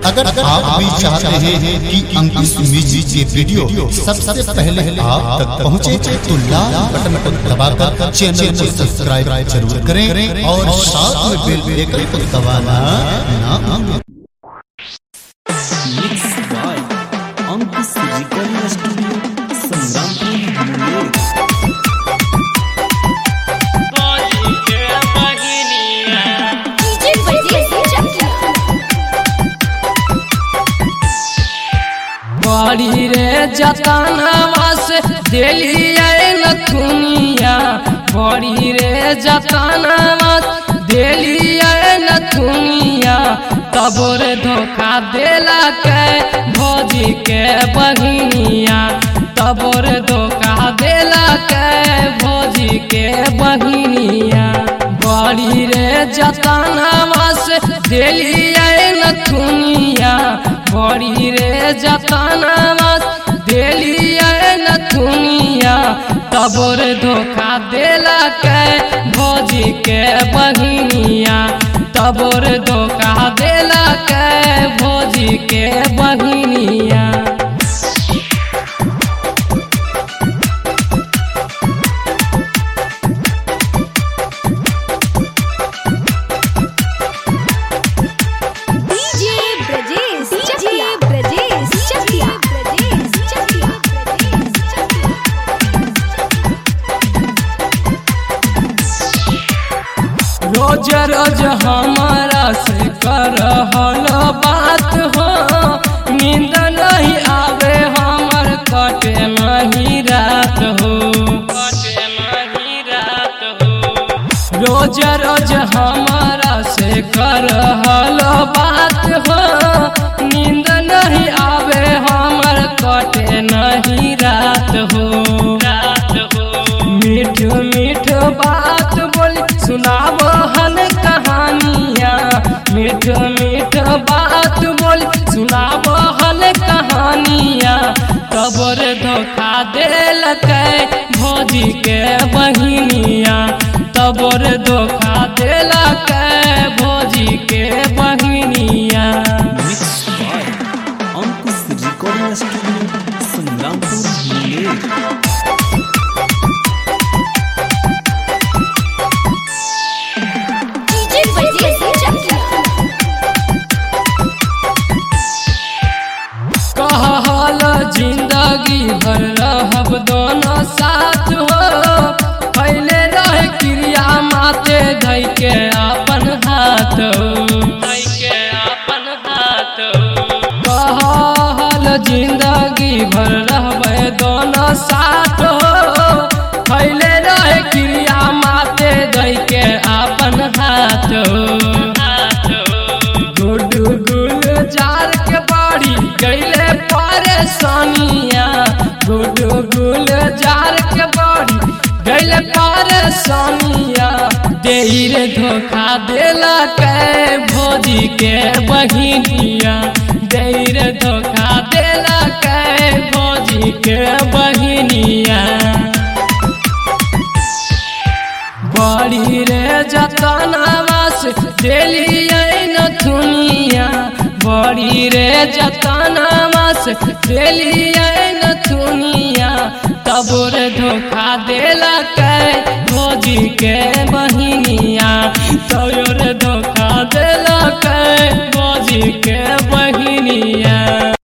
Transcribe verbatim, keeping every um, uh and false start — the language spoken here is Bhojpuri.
अगर आप भी चाहते हैं कि अंकुश म्यूजिक के वीडियो सबसे पहले आप तक पहुंचे तो लाल बटन को दबाकर चैनल को सब्सक्राइब जरूर करें और साथ में बेल आइकन को दबाना ना भूलें। Mix by Ankush recording studio Sangrampur. बड़ी रे जतनवा से दिली नथुनिया, बड़ी रे जतनवा दिली नथुनिया, तबोर धोखा देला के भौजी के बहिनिया, तबोर धोखा देला के भौजी के बहिनिया। बड़ी रे जतनवा से दिली नथुनिया, बड़ी रे जतनवा दिली नथुनिया, तबोर धोखा देला के भौजी के बहिनिया, तबोर धोखा देला के भौजी के बहिनिया। रोज रोज हमारा से करहल बात हो, नींद नहीं आवे हमर कटे नहीं रात हो, कटे नहीं रात हो। रोज रोज हमारा से करहल बात हो, नींद नहीं आवे हमर कटे नहीं रात हो, रात हो। मीठ मीठ बात बोली सुनाव हन कहानिया, मीठ मीठ बात बोल सुनाव हन कहानिया, तबोर धोखा देल के भौजी के बहिनिया, तबोर धोखा देल के भौजी के बहिनिया। Mix by Ankush recording studio Sangrampur Munger. कहल जिंदगी भर रहब दोनों साथ हो, पहले रहे क्रिया माते धई के अपन हाथ हो, धई के अपन हाथ हो। कहल जिंदगी भर रहब दोनों साथ हो, पहले रहे क्रिया माते धई के अपन हाथ हो, हाथ हो। गुड गुल जार के बाड़ी गईले परेशानिया, गुड गुल जार के बाड़ी गईले परेशानिया, देर धोखा देला के भौजी के बहिनिया, देर धोखा देला के भौजी के बहिनिया। बड़ी रे जतनवा से दिली नथुनिया, बड़ी रे जतनवा से दिली नथुनिया, तबोर धोखा देला के भौजी के बहिनिया, तबोर धोखा देला के भौजी के बहिनिया।